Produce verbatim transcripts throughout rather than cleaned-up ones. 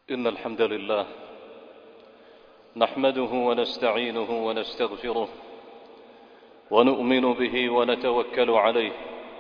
إن الحمد لله نحمده ونستعينه ونستغفره ونؤمن به ونتوكل عليه،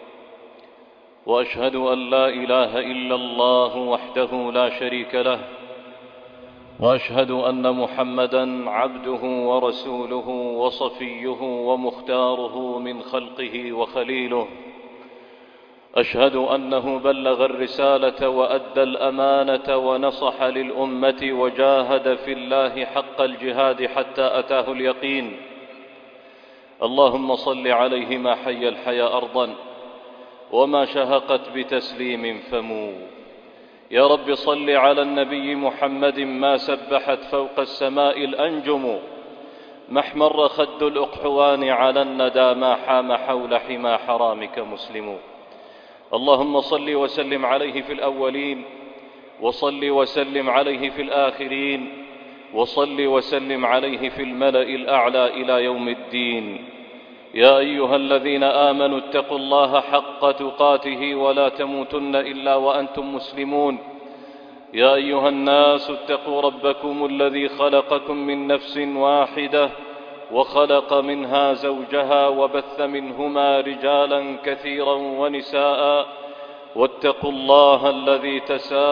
وأشهد أن لا إله إلا الله وحده لا شريك له، وأشهد أن محمدًا عبده ورسوله وصفيه ومختاره من خلقه وخليله. أشهد أنه بلغ الرسالة وأدى الأمانة ونصح للأمة وجاهد في الله حق الجهاد حتى أتاه اليقين. اللهم صل عليه ما حي الحيا أرضا وما شهقت بتسليم فمو. يا رب صل على النبي محمد ما سبحت فوق السماء الأنجم، ما احمر خد الأقحوان على الندى، ما حام حول حمى حرامك مسلم. اللهم صل وسلم عليه في الأولين، وصل وسلم عليه في الآخرين، وصل وسلم عليه في الملأ الأعلى إلى يوم الدين. يا أيها الذين آمنوا اتقوا الله حق تقاته ولا تموتن إلا وأنتم مسلمون. يا أيها الناس اتقوا ربكم الذي خلقكم من نفس واحدة وخلق منها زوجها وبث منهما رجالا كثيرا ونساء، واتقوا الله الذي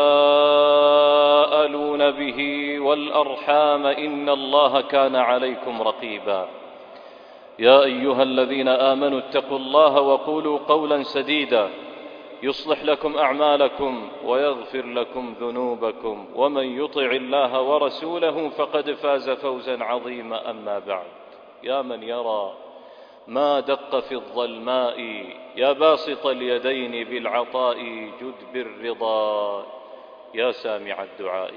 تساءلون به والأرحام إن الله كان عليكم رقيبا. يا أيها الذين آمنوا اتقوا الله وقولوا قولا سديدا يصلح لكم أعمالكم ويغفر لكم ذنوبكم، ومن يطع الله ورسوله فقد فاز فوزا عظيما. أما بعد، يا من يرى ما دق في الظلماء، يا باسط اليدين بالعطاء جد بالرضا، يا سامع الدعاء.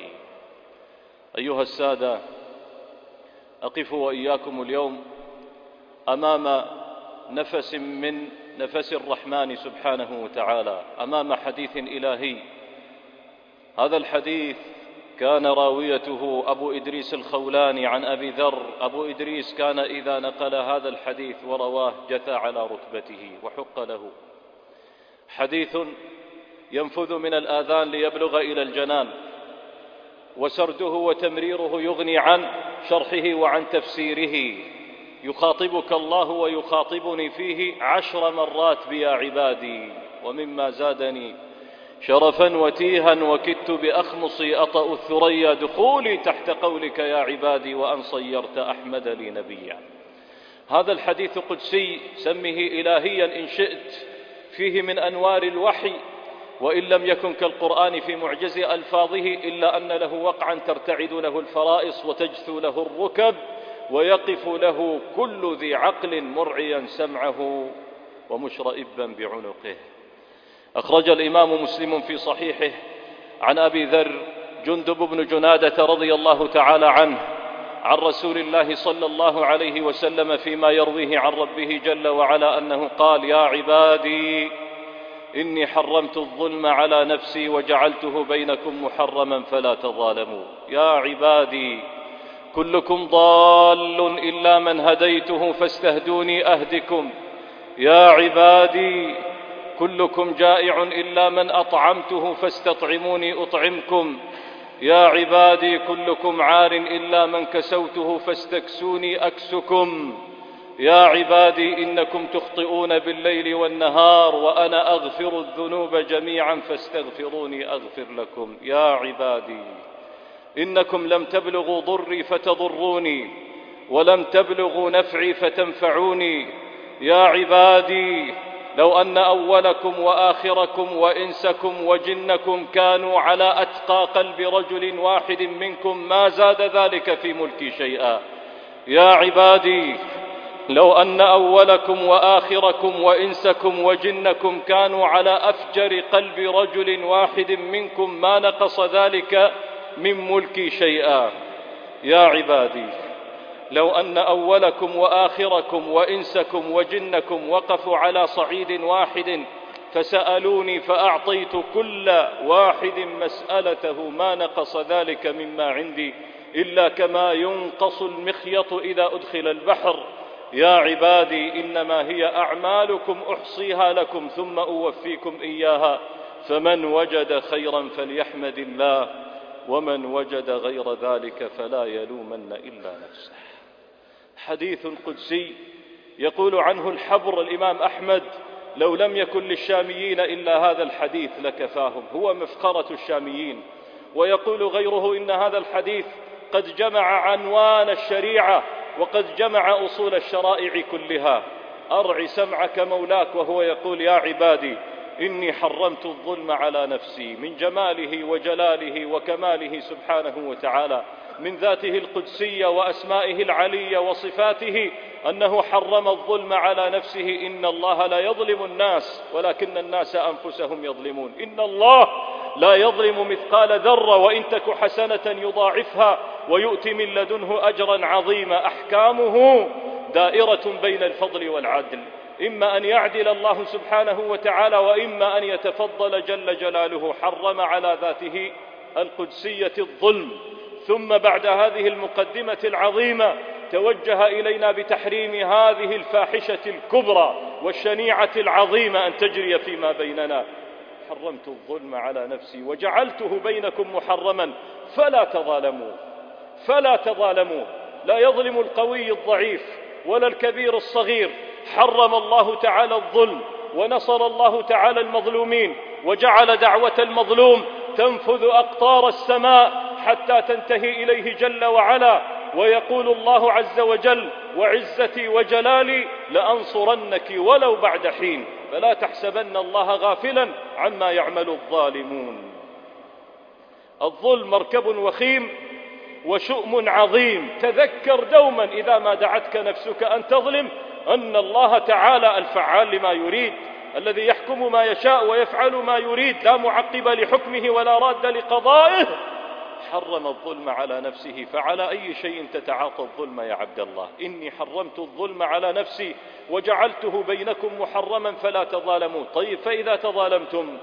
أيها السادة، أقف وإياكم اليوم أمام نفس من نفس الرحمن سبحانه وتعالى، أمام حديث إلهي. هذا الحديث كان راويته أبو إدريس الخولاني عن أبي ذر. أبو إدريس كان إذا نقل هذا الحديث ورواه جثى على ركبته وحق له. حديث ينفذ من الآذان ليبلغ إلى الجنان، وسرده وتمريره يغني عن شرحه وعن تفسيره. يخاطبك الله ويخاطبني فيه عشر مرات بيا عبادي، ومما زادني شرفا وتيها وكدت بأخمصي أطأ الثريا دخولي تحت قولك يا عبادي، وأن صيرت أحمد لي نبيا. هذا الحديث قدسي، سمه إلهيا إن شئت، فيه من أنوار الوحي، وإن لم يكن كالقرآن في معجز ألفاظه إلا أن له وقعا ترتعد له الفرائص وتجثو له الركب، ويقف له كل ذي عقل مرعيا سمعه ومشرئبا بعنقه. أخرج الإمام مسلم في صحيحه عن أبي ذر جندب بن جنادة رضي الله تعالى عنه عن رسول الله صلى الله عليه وسلم فيما يرويه عن ربه جل وعلا أنه قال: يا عبادي إني حرمت الظلم على نفسي وجعلته بينكم محرما فلا تظالموا. يا عبادي كلكم ضال إلا من هديته فاستهدوني أهدكم. يا عبادي كلكم جائع إلا من أطعمته فاستطعموني أطعمكم. يا عبادي كلكم عار إلا من كسوته فاستكسوني أكسكم. يا عبادي إنكم تخطئون بالليل والنهار وأنا أغفر الذنوب جميعا فاستغفروني أغفر لكم. يا عبادي إنكم لم تبلغوا ضري فتضروني ولم تبلغوا نفعي فتنفعوني. يا عبادي لو أن أولكم وآخركم وإنسكم وجنكم كانوا على أتقى قلب رجل واحد منكم ما زاد ذلك في ملكي شيئا. يا عبادي لو أن أولكم وآخركم وإنسكم وجنكم كانوا على أفجر قلب رجل واحد منكم ما نقص ذلك من ملكي شيئا. يا عبادي لو أن أولكم وآخركم وإنسكم وجنكم وقفوا على صعيد واحد فسألوني فأعطيت كل واحد مسألته ما نقص ذلك مما عندي إلا كما ينقص المخيط إذا أدخل البحر. يا عبادي إنما هي أعمالكم أحصيها لكم ثم أوفيكم إياها، فمن وجد خيرا فليحمد الله ومن وجد غير ذلك فلا يلومن إلا نفسه. حديث قدسي يقول عنه الحبر الإمام أحمد: لو لم يكن للشاميين إلا هذا الحديث لكفاهم. هو مفخرة الشاميين. ويقول غيره إن هذا الحديث قد جمع عنوان الشريعة وقد جمع أصول الشرائع كلها. أرع سمعك مولاك وهو يقول: يا عبادي إني حرمت الظلم على نفسي. من جماله وجلاله وكماله سبحانه وتعالى، من ذاته القدسية وأسمائه العلية وصفاته، أنه حرم الظلم على نفسه. إن الله لا يظلم الناس ولكن الناس أنفسهم يظلمون. إن الله لا يظلم مثقال ذرة وإن تك حسنة يضاعفها ويؤتي من لدنه أجرا عظيما. أحكامه دائرة بين الفضل والعدل، إما أن يعدل الله سبحانه وتعالى وإما أن يتفضل جل جلاله. حرم على ذاته القدسية الظلم، ثم بعد هذه المقدمة العظيمة توجه إلينا بتحريم هذه الفاحشة الكبرى والشنيعة العظيمة أن تجري فيما بيننا. حرمت الظلم على نفسي وجعلته بينكم محرما فلا تظالموا فلا تظالموا. لا يظلم القوي الضعيف ولا الكبير الصغير. حرم الله تعالى الظلم ونصر الله تعالى المظلومين وجعل دعوة المظلوم تنفذ أقطار السماء حتى تنتهي إليه جل وعلا. ويقول الله عز وجل: وعزتي وجلالي لأنصرنك ولو بعد حين. فلا تحسبن الله غافلا عما يعمل الظالمون. الظلم مركب وخيم وشؤم عظيم. تذكر دوما إذا ما دعتك نفسك أن تظلم أن الله تعالى الفعال لما يريد، الذي يحكم ما يشاء ويفعل ما يريد، لا معقب لحكمه ولا راد لقضائه. حرم الظلم على نفسه، فعلى أي شيء تتعاطى الظلم يا عبد الله؟ إني حرمت الظلم على نفسي وجعلته بينكم محرما فلا تظالموا. طيب، فإذا تظالمتم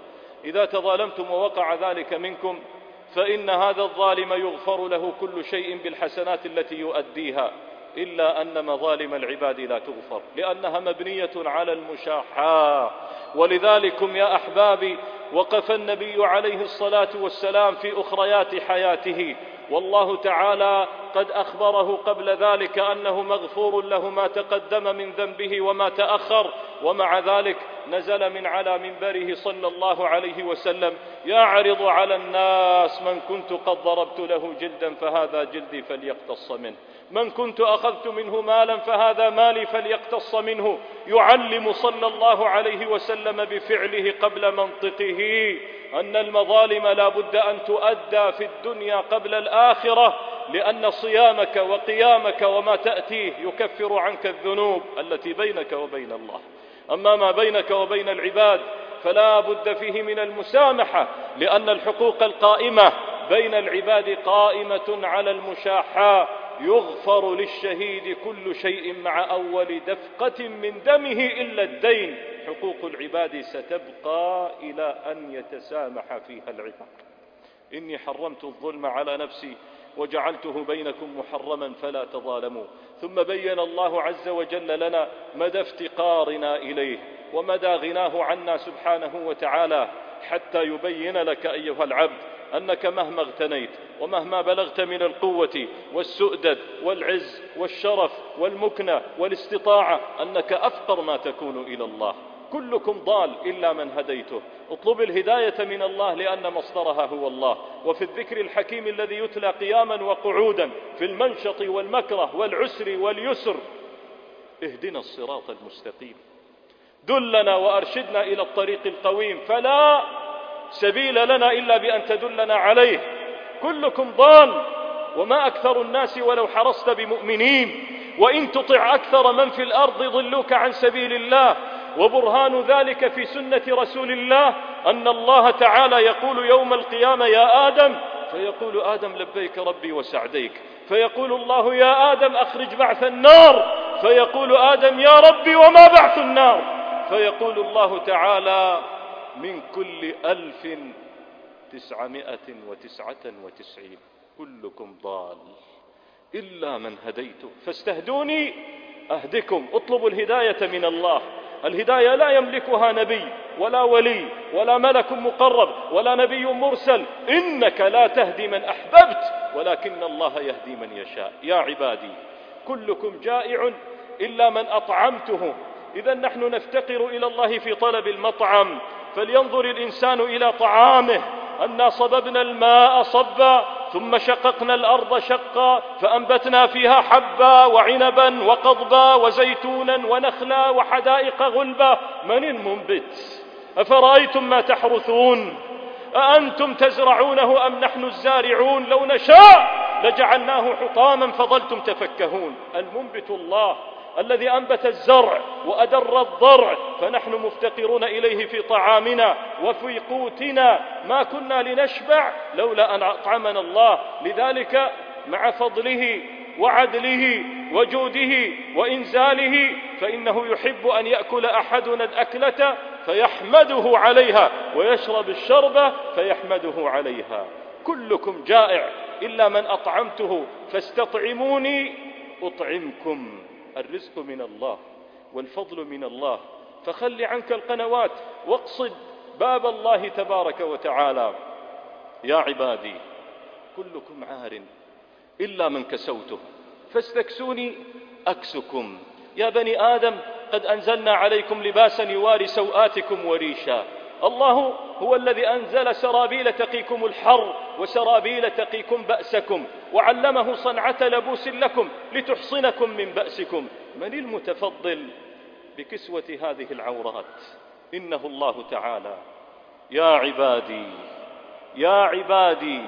إذا تظالمتم ووقع ذلك منكم فإن هذا الظالم يغفر له كل شيء بالحسنات التي يؤديها، إلا أن مظالم العباد لا تغفر لأنها مبنية على المشاحة. ولذلكم يا أحبابي وقف النبي عليه الصلاة والسلام في أخريات حياته، والله تعالى قد أخبره قبل ذلك أنه مغفور له ما تقدم من ذنبه وما تأخر. ومع ذلك نزل من على منبره صلى الله عليه وسلم: يعرض على الناس من كنت قد ضربت له جلدا فهذا جلدي فليقتص منه، من كنت أخذت منه مالا فهذا مالي فليقتص منه. يعلم صلى الله عليه وسلم بفعله قبل منطقه أن المظالم لا بد أن تؤدى في الدنيا قبل الآخرة، لأن صيامك وقيامك وما تأتيه يكفر عنك الذنوب التي بينك وبين الله. أما ما بينك وبين العباد فلا بد فيه من المسامحة، لأن الحقوق القائمة بين العباد قائمة على المشاحة. يغفر للشهيد كل شيء مع أول دفقة من دمه إلا الدين. حقوق العباد ستبقى إلى أن يتسامح فيها العباد. إني حرمت الظلم على نفسي وجعلته بينكم محرما فلا تظالموا. ثم بين الله عز وجل لنا مدى افتقارنا إليه ومدى غناه عنا سبحانه وتعالى، حتى يبين لك أيها العبد أنك مهما اغتنيت ومهما بلغت من القوة والسؤدد والعز والشرف والمكنة والاستطاعة أنك أفقر ما تكون إلى الله. كلكم ضال إلا من هديته. اطلب الهداية من الله لأن مصدرها هو الله. وفي الذكر الحكيم الذي يتلى قياما وقعودا في المنشط والمكره والعسر واليسر: اهدنا الصراط المستقيم، دلنا وأرشدنا إلى الطريق القويم، فلا سبيل لنا إلا بأن تدلنا عليه. كلكم ضال وما أكثر الناس ولو حرصت بمؤمنين، وإن تطع أكثر من في الأرض ضلوك عن سبيل الله. وبرهان ذلك في سنة رسول الله أن الله تعالى يقول يوم القيامة: يا آدم، فيقول آدم: لبيك ربي وسعديك. فيقول الله: يا آدم أخرج بعث النار. فيقول آدم: يا ربي وما بعث النار. فيقول الله تعالى: من كل ألف تسعمائة وتسعة وتسعين كلكم ضال إلا من هديته فاستهدوني أهدكم. اطلبوا الهداية من الله. الهداية لا يملكها نبي ولا ولي ولا ملك مقرب ولا نبي مرسل. إنك لا تهدي من أحببت ولكن الله يهدي من يشاء. يا عبادي كلكم جائع إلا من أطعمته. إذا نحن نفتقر إلى الله في طلب المطعم. فلينظر الإنسان إلى طعامه. أنا صببنا الماء صبا ثم شققنا الأرض شقا فأنبتنا فيها حبا وعنبا وقضبا وزيتونا ونخلا وحدائق غلبا. من المنبت؟ أفرأيتم ما تحرثون أأنتم تزرعونه أم نحن الزارعون؟ لو نشاء لجعلناه حطاما فظلتم تفكهون. المنبت الله الذي أنبت الزرع وأدر الضرع، فنحن مفتقرون إليه في طعامنا وفي قوتنا. ما كنا لنشبع لولا أن أطعمنا الله. لذلك مع فضله وعدله وجوده وإنزاله فإنه يحب أن يأكل أحدنا الأكلة فيحمده عليها ويشرب الشربة فيحمده عليها. كلكم جائع إلا من أطعمته فاستطعموني أطعمكم. الرزق من الله والفضل من الله، فخل عنك القنوات واقصد باب الله تبارك وتعالى. يا عبادي كلكم عار إلا من كسوته فاستكسوني أكسكم. يا بني آدم قد أنزلنا عليكم لباسا يواري سوآتكم وريشا. الله هو الذي أنزل سرابيل تقيكم الحر وسرابيل تقيكم بأسكم وعلمه صنعة لبوس لكم لتحصنكم من بأسكم. من المتفضل بكسوة هذه العورات؟ إنه الله تعالى. يا عبادي يا عبادي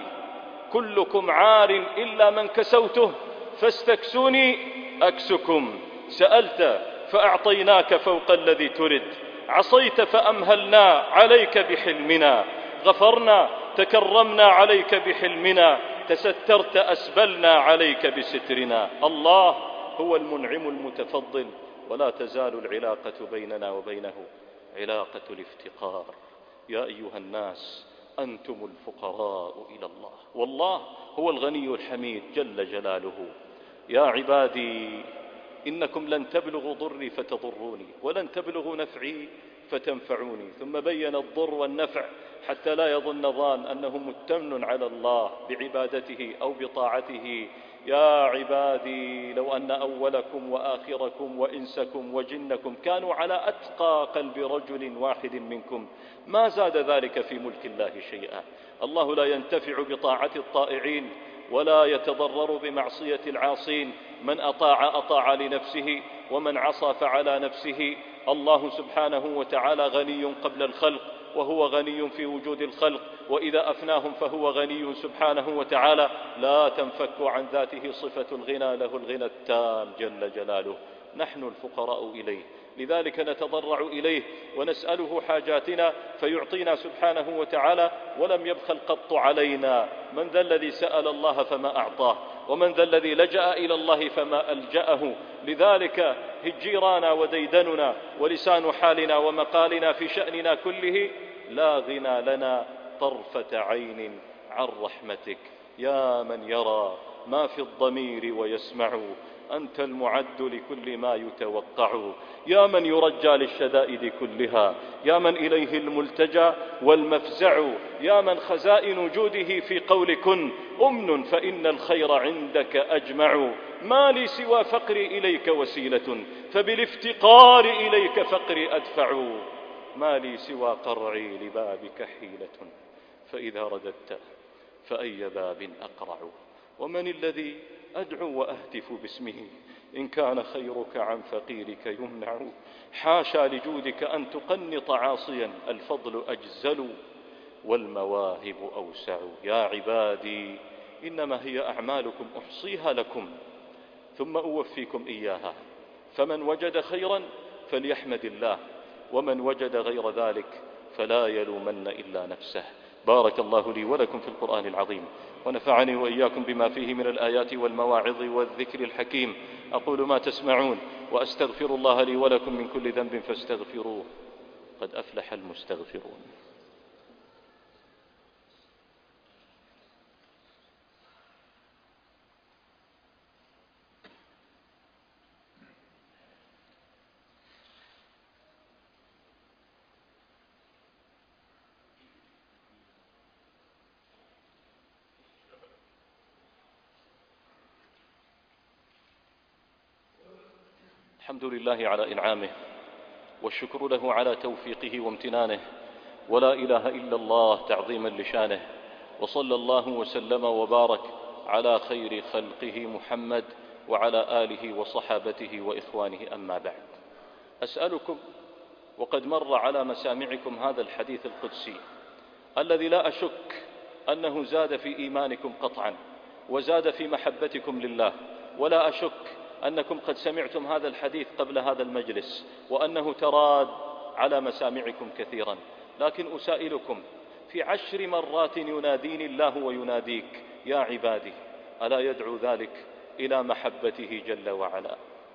كلكم عار إلا من كسوته فاستكسوني أكسكم. سألت فأعطيناك فوق الذي ترد، عصيت فأمهلنا عليك بحلمنا، غفرنا تكرمنا عليك بحلمنا، تسترت أسبلنا عليك بسترنا. الله هو المنعم المتفضل، ولا تزال العلاقة بيننا وبينه علاقة الافتقار. يا أيها الناس أنتم الفقراء إلى الله والله هو الغني الحميد جل جلاله. يا عبادي إنكم لن تبلغوا ضري فتضروني ولن تبلغوا نفعي فتنفعوني. ثم بين الضر والنفع حتى لا يظن ظان أنه متمن على الله بعبادته أو بطاعته. يا عبادي لو أن أولكم وآخركم وإنسكم وجنكم كانوا على أتقى قلب رجل واحد منكم ما زاد ذلك في ملك الله شيئا. الله لا ينتفع بطاعة الطائعين ولا يتضرر بمعصية العاصين. من أطاع أطاع لنفسه ومن عصى فعلى نفسه. الله سبحانه وتعالى غني قبل الخلق وهو غني في وجود الخلق، وإذا أفناهم فهو غني سبحانه وتعالى. لا تنفك عن ذاته صفة الغنى، له الغنى التام جل جلاله. نحن الفقراء إليه، لذلك نتضرع إليه ونسأله حاجاتنا فيعطينا سبحانه وتعالى، ولم يبخل قط علينا. من ذا الذي سأل الله فما أعطاه، ومن ذا الذي لجأ إلى الله فما ألجأه. لذلك هجيرانا وديدننا ولسان حالنا ومقالنا في شأننا كله لا غنى لنا طرفة عين عن رحمتك. يا من يرى ما في الضمير ويسمع، أنت المعد لكل ما يتوقع. يا من يرجى للشدائد كلها، يا من إليه الملتجى والمفزع، يا من خزائن جوده في قول كن أمن فإن الخير عندك أجمع. ما لي سوى فقري إليك وسيلة، فبالافتقار إليك فقري أدفع. ما لي سوى قرعي لبابك حيلة، فإذا رددت فأي باب أقرع. ومن الذي أدعو وأهتف باسمه إن كان خيرك عن فقيرك يمنع. حاشا لجودك أن تقنط عاصيا، الفضل أجزل والمواهب أوسع. يا عبادي إنما هي أعمالكم أحصيها لكم ثم أوفيكم إياها، فمن وجد خيرا فليحمد الله، ومن وجد غير ذلك فلا يلومن إلا نفسه. بارك الله لي ولكم في القرآن العظيم، ونفعني وإياكم بما فيه من الآيات والمواعظ والذكر الحكيم. أقول ما تسمعون وأستغفر الله لي ولكم من كل ذنب فاستغفروه، قد أفلح المستغفرون. الحمد لله على إنعامه، والشكر له على توفيقه وامتنانه، ولا إله إلا الله تعظيما لشانه، وصلى الله وسلم وبارك على خير خلقه محمد وعلى آله وصحابته وإخوانه. أما بعد، أسألكم وقد مر على مسامعكم هذا الحديث القدسي الذي لا أشك أنه زاد في إيمانكم قطعا وزاد في محبتكم لله، ولا أشك أنكم قد سمعتم هذا الحديث قبل هذا المجلس وأنه تراد على مسامعكم كثيرا، لكن أسائلكم: في عشر مرات يناديني الله ويناديك يا عبادي، ألا يدعو ذلك إلى محبته جل وعلا؟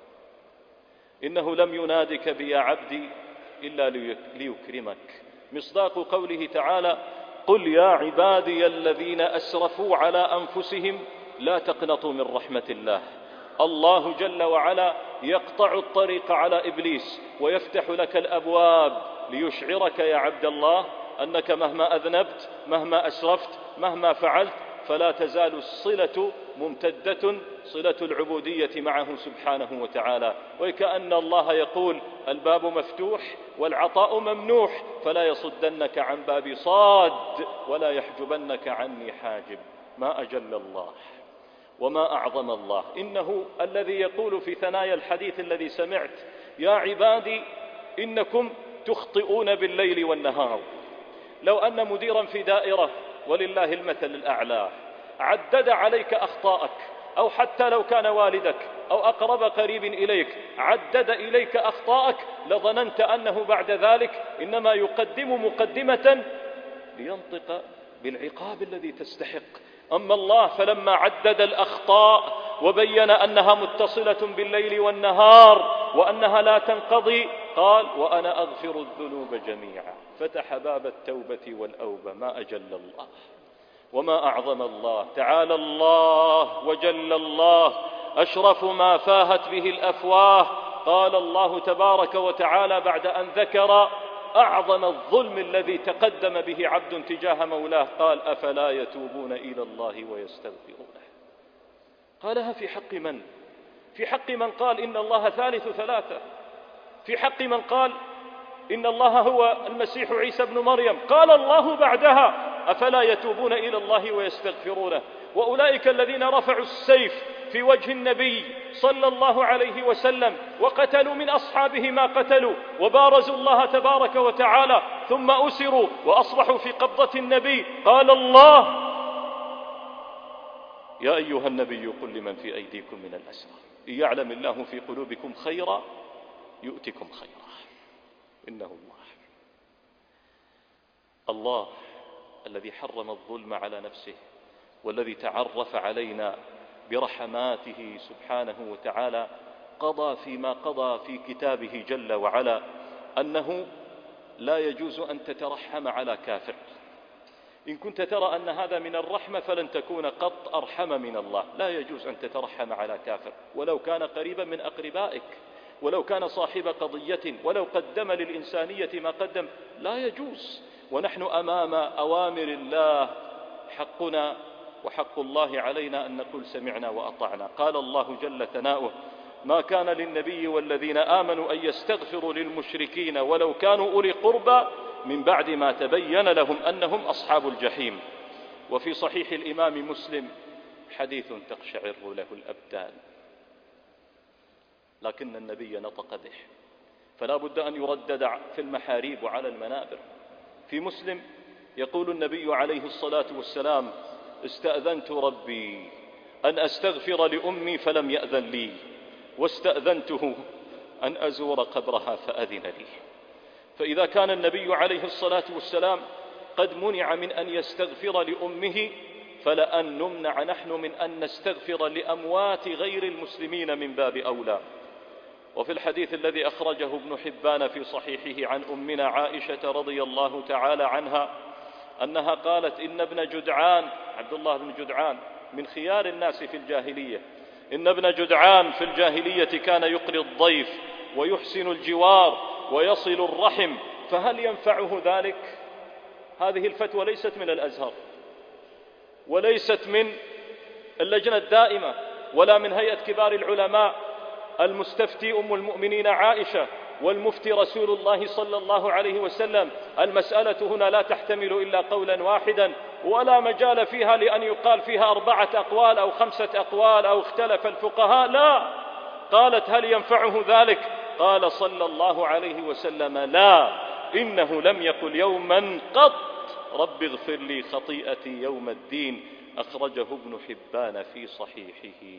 إنه لم ينادك بيا عبدي إلا ليكرمك، مصداق قوله تعالى: قل يا عبادي الذين أسرفوا على أنفسهم لا تقنطوا من رحمة الله. الله جل وعلا يقطع الطريق على إبليس ويفتح لك الأبواب ليشعرك يا عبد الله أنك مهما أذنبت، مهما أسرفت، مهما فعلت، فلا تزال الصلة ممتدة، صلة العبودية معه سبحانه وتعالى. وكأن الله يقول: الباب مفتوح والعطاء ممنوح، فلا يصدنك عن باب صاد ولا يحجبنك عني حاجب. ما أجل الله وما أعظم الله. إنه الذي يقول في ثنايا الحديث الذي سمعت: يا عبادي إنكم تخطئون بالليل والنهار. لو أن مديرا في دائرة، ولله المثل الأعلى، عدد عليك أخطاءك، أو حتى لو كان والدك أو أقرب قريب إليك عدد إليك أخطاءك، لظننت أنه بعد ذلك إنما يقدم مقدمة لينطق بالعقاب الذي تستحق. أما الله فلما عدد الأخطاء وبين أنها متصلة بالليل والنهار وأنها لا تنقضي، قال: وأنا أغفر الذنوب جميعا. فتح باب التوبة والأوبة. ما أجل الله وما أعظم الله. تعالى الله وجل الله، أشرف ما فاهت به الأفواه. قال الله تبارك وتعالى بعد أن ذكر أعظم الظلم الذي تقدم به عبد تجاه مولاه، قال: أفلا يتوبون إلى الله ويستغفرونه. قالها في حق من؟ في حق من قال إن الله ثالث ثلاثة، في حق من قال إن الله هو المسيح عيسى بن مريم. قال الله بعدها: أفلا يتوبون إلى الله ويستغفرونه. وأولئك الذين رفعوا السيف في وجه النبي صلى الله عليه وسلم وقتلوا من أصحابه ما قتلوا وبارزوا الله تبارك وتعالى، ثم أسروا وأصبحوا في قبضة النبي، قال الله: يا أيها النبي قل لمن في أيديكم من الأسرى إن يعلم الله في قلوبكم خيرا يؤتكم خيرا. إنه الله الله الذي حرم الظلم على نفسه، والذي تعرف علينا برحماته سبحانه وتعالى، قضى فيما قضى في كتابه جل وعلا أنه لا يجوز أن تترحم على كافر. إن كنت ترى أن هذا من الرحمة فلن تكون قط أرحم من الله. لا يجوز أن تترحم على كافر ولو كان قريبا من أقربائك، ولو كان صاحب قضية، ولو قدم للإنسانية ما قدم، لا يجوز. ونحن أمام أوامر الله، حقنا وحق الله علينا أن نقول سمعنا وأطعنا. قال الله جل ثناؤه: ما كان للنبي والذين آمنوا أن يستغفروا للمشركين ولو كانوا أولي قربى من بعد ما تبين لهم أنهم أصحاب الجحيم. وفي صحيح الإمام مسلم حديث تقشعر له الأبدان، لكن النبي نطق به، فلا بد أن يردد في المحاريب وعلى المنابر. في مسلم يقول النبي عليه الصلاة والسلام: استأذنت ربي أن أستغفر لأمي فلم يأذن لي، واستأذنته أن أزور قبرها فأذن لي. فإذا كان النبي عليه الصلاة والسلام قد منع من أن يستغفر لأمه، فلأن نمنع نحن من أن نستغفر لأموات غير المسلمين من باب أولى. وفي الحديث الذي أخرجه ابن حبان في صحيحه عن أمنا عائشة رضي الله تعالى عنها أنها قالت: إن ابن جدعان، عبد الله بن جدعان من خيار الناس في الجاهلية، إن ابن جدعان في الجاهلية كان يقري الضيف ويحسن الجوار ويصل الرحم، فهل ينفعه ذلك؟ هذه الفتوى ليست من الأزهر وليست من اللجنة الدائمة ولا من هيئة كبار العلماء، المستفتي أم المؤمنين عائشة والمفتي رسول الله صلى الله عليه وسلم. المسألة هنا لا تحتمل إلا قولا واحدا، ولا مجال فيها لأن يقال فيها أربعة أقوال أو خمسة أقوال أو اختلف الفقهاء، لا. قالت: هل ينفعه ذلك؟ قال صلى الله عليه وسلم: لا، إنه لم يقل يوما قط رب اغفر لي خطيئتي يوم الدين. أخرجه ابن حبان في صحيحه.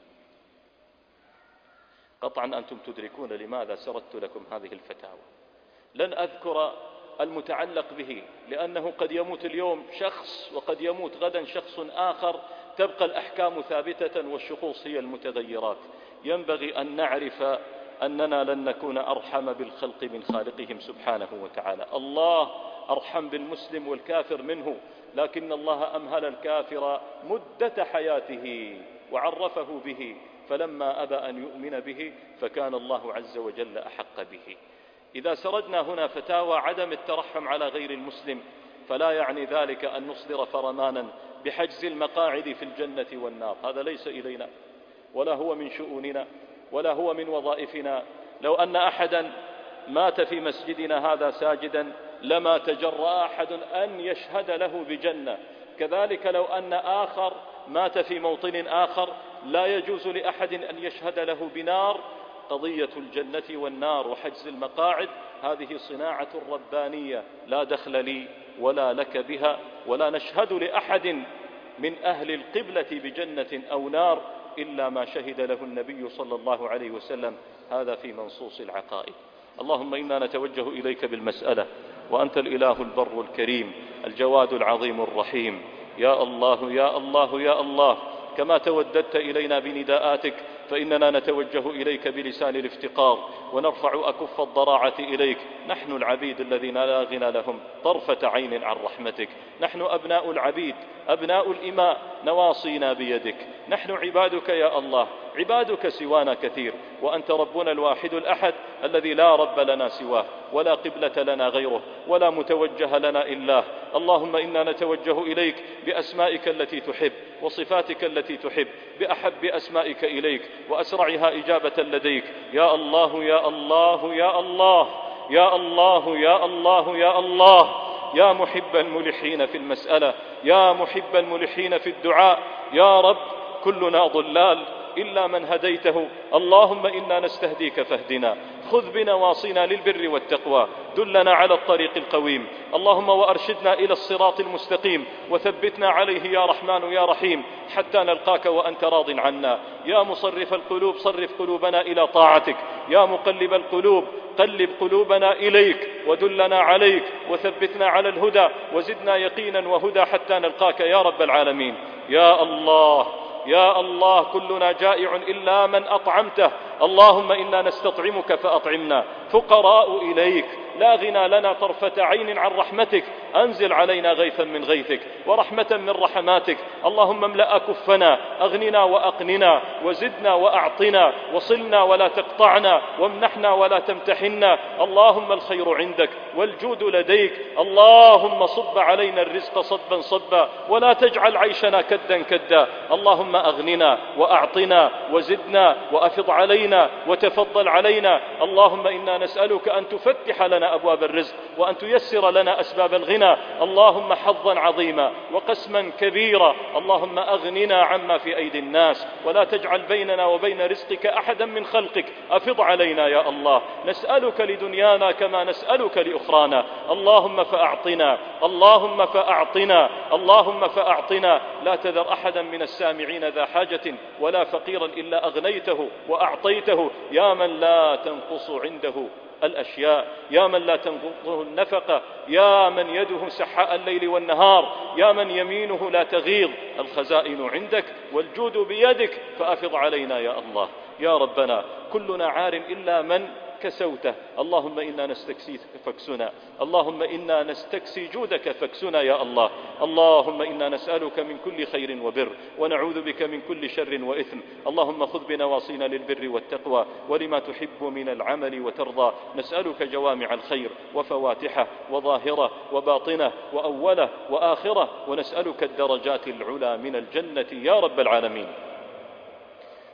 قطعا أنتم تدركون لماذا سردت لكم هذه الفتاوى. لن أذكر المتعلق به، لأنه قد يموت اليوم شخص وقد يموت غدا شخص آخر، تبقى الأحكام ثابتة والشخوص هي المتغيرات. ينبغي أن نعرف أننا لن نكون أرحم بالخلق من خالقهم سبحانه وتعالى. الله أرحم بالمسلم والكافر منه، لكن الله أمهل الكافر مدة حياته وعرفه به، فلما أبى أن يؤمن به فكان الله عز وجل أحق به. إذا سردنا هنا فتاوى عدم الترحم على غير المسلم، فلا يعني ذلك أن نصدر فرمانا بحجز المقاعد في الجنة والنار. هذا ليس إلينا، ولا هو من شؤوننا، ولا هو من وظائفنا. لو أن أحدا مات في مسجدنا هذا ساجدا لما تجرأ أحد أن يشهد له بجنة. كذلك لو أن آخر مات في موطن آخر لا يجوز لأحد أن يشهد له بنار. قضية الجنة والنار وحجز المقاعد هذه صناعة ربانية لا دخل لي ولا لك بها، ولا نشهد لأحد من أهل القبلة بجنة أو نار إلا ما شهد له النبي صلى الله عليه وسلم. هذا في منصوص العقائد. اللهم إنا نتوجه إليك بالمسألة، وأنت الإله البر الكريم الجواد العظيم الرحيم. يا الله يا الله يا الله، كما توددت إلينا بنداءاتك فإننا نتوجه إليك بلسان الافتقار، ونرفع أكف الضراعة إليك. نحن العبيد الذين لا غنى لهم طرفة عين عن رحمتك. نحن أبناء العبيد، أبناء الإماء، نواصينا بيدك. نحن عبادك يا الله، عبادك سوانا كثير، وأنت ربنا الواحد الأحد الذي لا رب لنا سواه، ولا قبلة لنا غيره، ولا متوجه لنا إلا. اللهم إنا نتوجه إليك بأسمائك التي تحب وصفاتك التي تحب، بأحب أسمائك إليك وأسرعها إجابة لديك. يا الله يا الله يا الله يا الله يا الله يا الله، يا محب الملحين في المسألة، يا محب الملحين في الدعاء. يا رب كلنا ضلال إلا من هديته. اللهم إنا نستهديك فاهدنا، خذ بنواصينا للبر والتقوى، دلنا على الطريق القويم. اللهم وأرشدنا إلى الصراط المستقيم، وثبتنا عليه يا رحمن يا رحيم، حتى نلقاك وأنت راض عنا. يا مصرف القلوب صرف قلوبنا إلى طاعتك، يا مقلب القلوب قلب قلوبنا إليك، ودلنا عليك، وثبتنا على الهدى، وزدنا يقينا وهدى حتى نلقاك يا رب العالمين. يا الله يا الله، كلنا جائع إلا من أطعمته. اللهم إنا نستطعمك فأطعمنا، فقراء إليك، لا غنى لنا طرفة عين عن رحمتك. أنزل علينا غيثا من غيثك ورحمة من رحماتك. اللهم املأ كفنا، أغننا وأقننا، وزدنا وأعطنا، وصلنا ولا تقطعنا، وامنحنا ولا تمتحنا. اللهم الخير عندك والجود لديك. اللهم صب علينا الرزق صبا صبا، ولا تجعل عيشنا كدا كدا. اللهم أغننا وأعطنا وزدنا وأفض علينا وتفضل علينا. اللهم إنا نسألك أن تفتح لنا أبواب الرزق، وأن تيسر لنا أسباب الغنى. اللهم حظا عظيما وقسما كبيرا. اللهم أغننا عما في أيدي الناس، ولا تجعل بيننا وبين رزقك أحدا من خلقك. أفض علينا يا الله، نسألك لدنيانا كما نسألك لأخرانا. اللهم فأعطنا، اللهم فأعطنا، اللهم فأعطنا. لا تذر أحدا من السامعين ذا حاجة ولا فقيرا إلا أغنيته وأعطيته. يا من لا تنقص عنده الأشياء، يا من لا تنقصه النفقة، يا من يده سحاء الليل والنهار، يا من يمينه لا تغيض. الخزائن عندك والجود بيدك، فأفض علينا يا الله. يا ربنا كلنا عار إلا من كسوته. اللهم إنا نستكسيك فاكسنا، اللهم إنا نستكسي جودك فاكسنا يا الله. اللهم إنا نسألك من كل خير وبر، ونعوذ بك من كل شر وإثم. اللهم خذ بنواصينا للبر والتقوى ولما تحب من العمل وترضى. نسألك جوامع الخير وفواتحه وظاهره وباطنه وأوله وآخره، ونسألك الدرجات العلى من الجنة يا رب العالمين.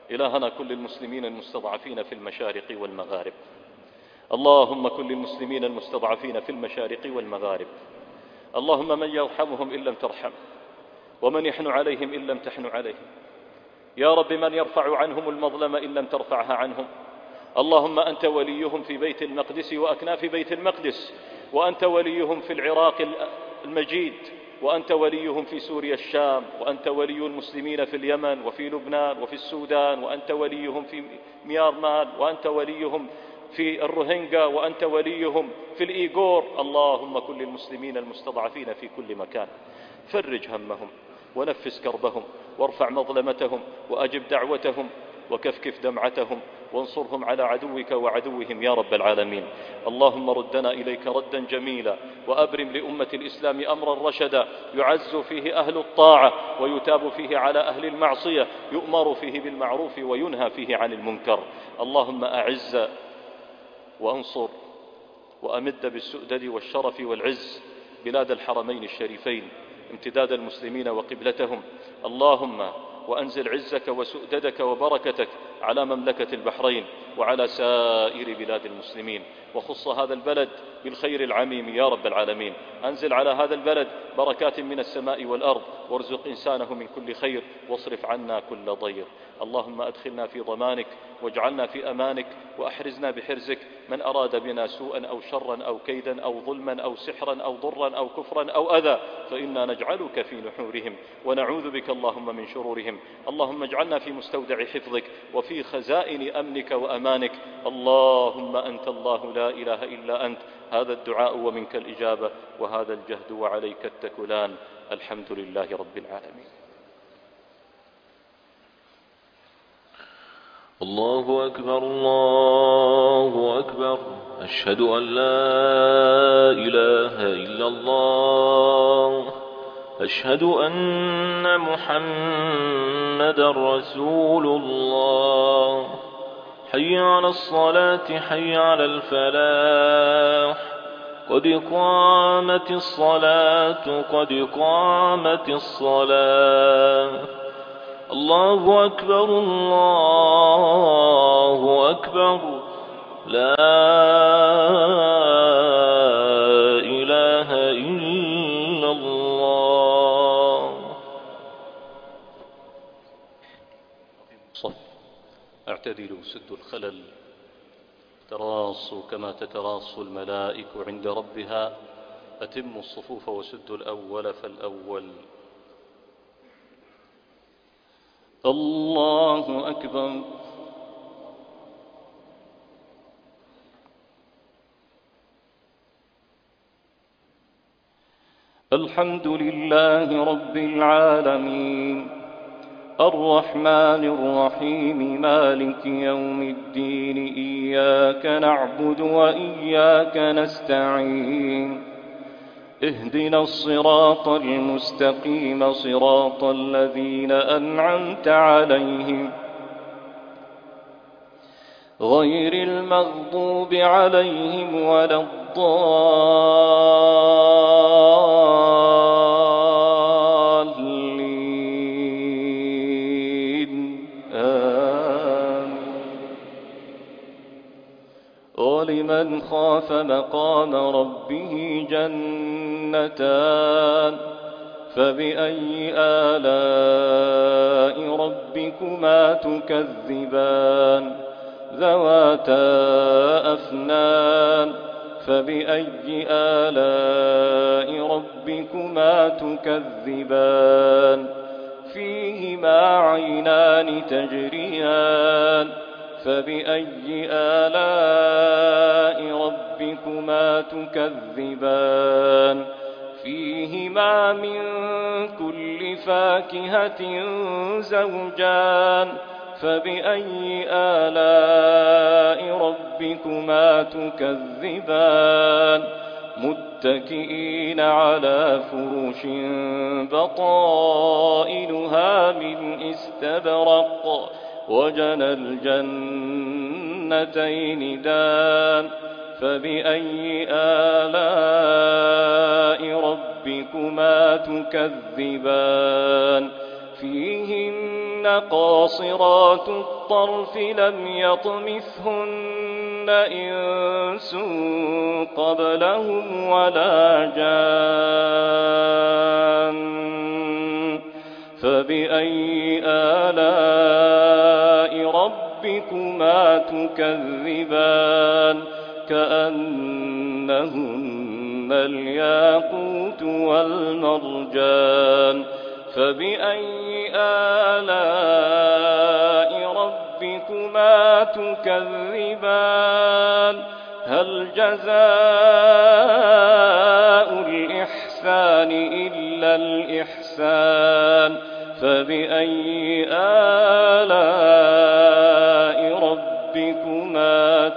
إلهنا كل المسلمين المستضعفين في المشارق والمغارب، اللهم كل المسلمين المستضعفين في المشارق والمغارب، اللهم من يرحمهم إن لم ترحم، ومن يحن عليهم إن لم تحن عليهم، يا رب من يرفع عنهم المظلمة إن لم ترفعها عنهم. اللهم أنت وليهم في بيت المقدس وأكناف بيت المقدس، وأنت وليهم في العراق المجيد، وأنت وليهم في سوريا الشام، وأنت ولي المسلمين في اليمن وفي لبنان وفي السودان، وأنت وليهم في ميانمار، وأنت وليهم في الروهينجا، وأنت وليهم في الإيغور. اللهم كل المسلمين المستضعفين في كل مكان، فرج همهم ونفس كربهم وارفع مظلمتهم وأجب دعوتهم وكفكف دمعتهم وانصرهم على عدوك وعدوهم يا رب العالمين. اللهم ردنا إليك ردا جميلا، وأبرم لأمة الإسلام أمرا رشدا يعز فيه أهل الطاعة ويتاب فيه على أهل المعصية، يؤمر فيه بالمعروف وينهى فيه عن المنكر. اللهم أعز وأنصر وأمد بالسؤدد والشرف والعز بلاد الحرمين الشريفين، امتداد المسلمين وقبلتهم. اللهم وأنزل عزك وسؤددك وبركتك على مملكة البحرين وعلى سائر بلاد المسلمين، وخص هذا البلد بالخير العميم يا رب العالمين. أنزل على هذا البلد بركات من السماء والأرض، وارزق إنسانه من كل خير، واصرف عنا كل ضير. اللهم أدخلنا في ضمانك واجعلنا في أمانك، وأحرزنا بحرزك من أراد بنا سوءا أو شرا أو كيدا أو ظلما أو سحرا أو ضرا أو كفرا أو أذى، فإنا نجعلك في نحورهم ونعوذ بك اللهم من شرورهم. اللهم اجعلنا في مستودع حفظك وفي خزائن أمنك وأمانك. اللهم أنت الله لا إله إلا أنت، هذا الدعاء ومنك الإجابة، وهذا الجهد وعليك التكلان. الحمد لله رب العالمين. الله أكبر الله أكبر، أشهد أن لا إله إلا الله، أشهد أن محمدا رسول الله. حي على الصلاة حي على الفلاح، قد قامت الصلاة قد قامت الصلاة. الله أكبر الله أكبر، لا إله إلا الله. صف، اعتدلوا، سدوا الخلل، تراصوا كما تتراص الملائك عند ربها، أتموا الصفوف وسدوا الأول فالأول. الله أكبر. الحمد لله رب العالمين، الرحمن الرحيم، مالك يوم الدين، إياك نعبد وإياك نستعين، اهدنا الصراط المستقيم، صراط الذين أنعمت عليهم غير المغضوب عليهم ولا الضالين. آمين. ولمن خاف مقام ربه جنتان، فبأي آلاء ربكما تكذبان، ذواتا أفنان، فبأي آلاء ربكما تكذبان، فيهما عينان تجريان، فبأي آلاء ربكما تكذبان، فيهما من كل فاكهة زوجان، فبأي آلاء ربكما تكذبان، متكئين على فرش بطائنها من استبرق، وجنى الجنتين دان، فبأي آلاء ربكما تكذبان، فيهن قاصرات الطرف لم يطمثهن إنس قبلهم ولا جان فبأي آلاء ربكما تكذبان كأنهن الياقوت والمرجان فبأي آلاء ربكما تكذبان هل جزاء الإحسان إلا الإحسان فبأي آلاء ربكما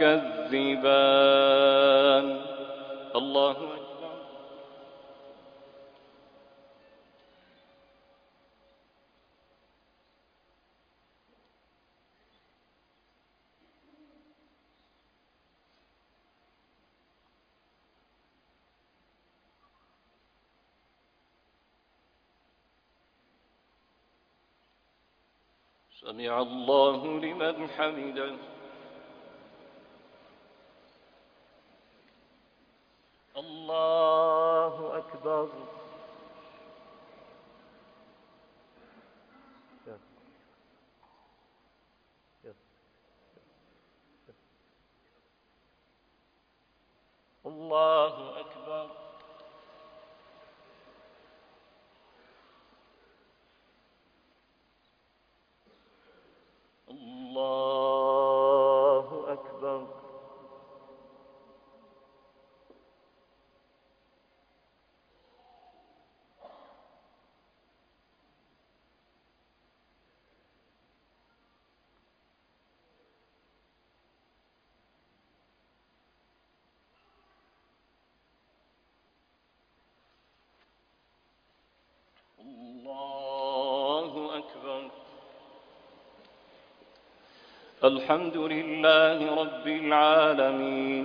تكذبان الله أكبر. سمع الله لمن حمده الله أكبر. الله أكبر. الله أكبر. الله أكبر. الحمد لله رب العالمين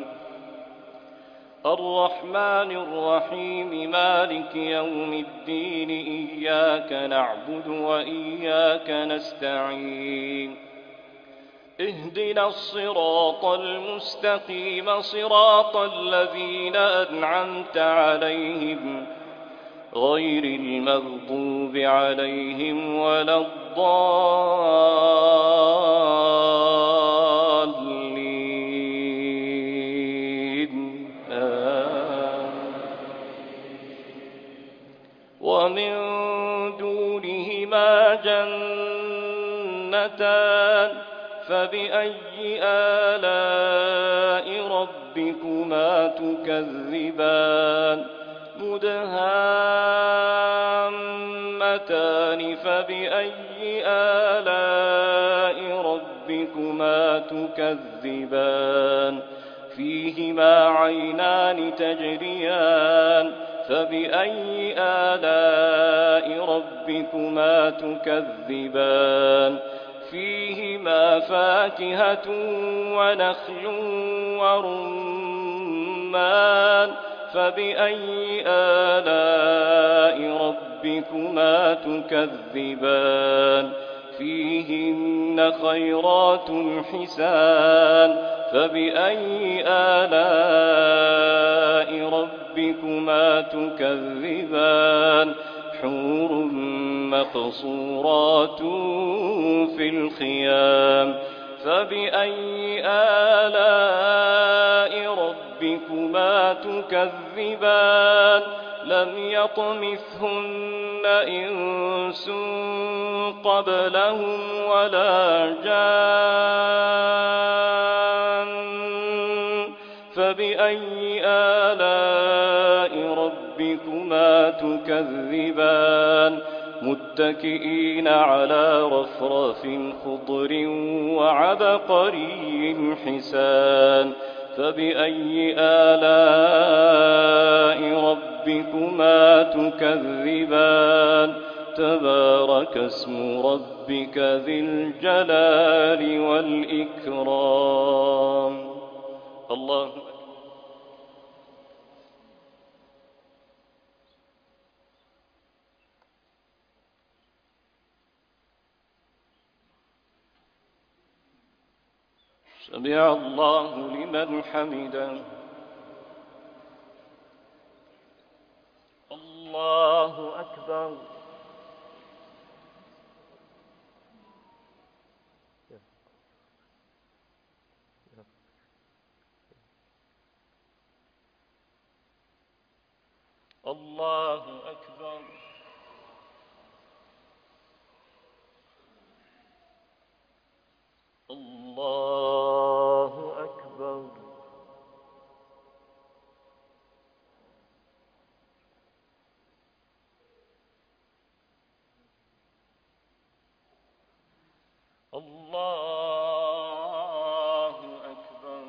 الرحمن الرحيم مالك يوم الدين إياك نعبد وإياك نستعين اهدنا الصراط المستقيم صراط الذين أنعمت عليهم غير المغضوب عليهم ولا الضالين آمين. ومن دونهما جنتان فبأي آلاء ربكما تكذبان مدهامتان فبأي آلاء ربكما تكذبان فيهما عينان تجريان فبأي آلاء ربكما تكذبان فيهما فاكهة ونخل ورمان فبأي آلاء ربكما تكذبان فيهن خيرات حسان فبأي آلاء ربكما تكذبان حور مقصورات في الخيام فبأي آلاء ربكما تكذبان لم يطمثهن إنس قبلهم ولا جان فبأي آلاء ربكما تكذبان متكئين على رفرف خضر وعبقري حسان فبأي آلاء ربكما تكذبان تبارك اسم ربك ذي الجلال والإكرام الله سمع الله لمن حمده. الله أكبر. الله أكبر. الله أكبر. الله أكبر.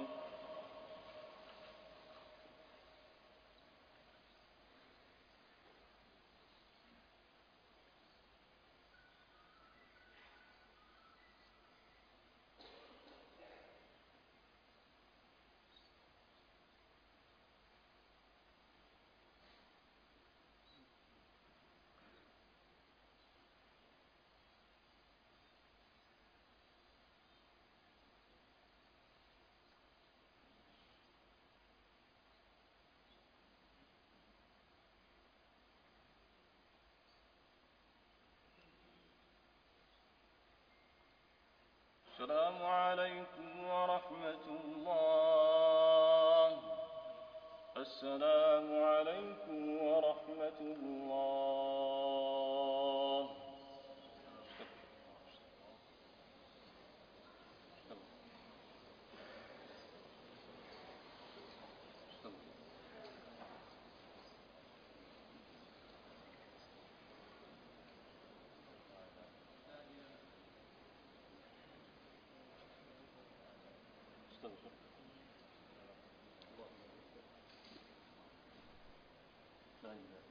السلام عليكم ورحمة الله. السلام عليكم ورحمة الله. استغفر.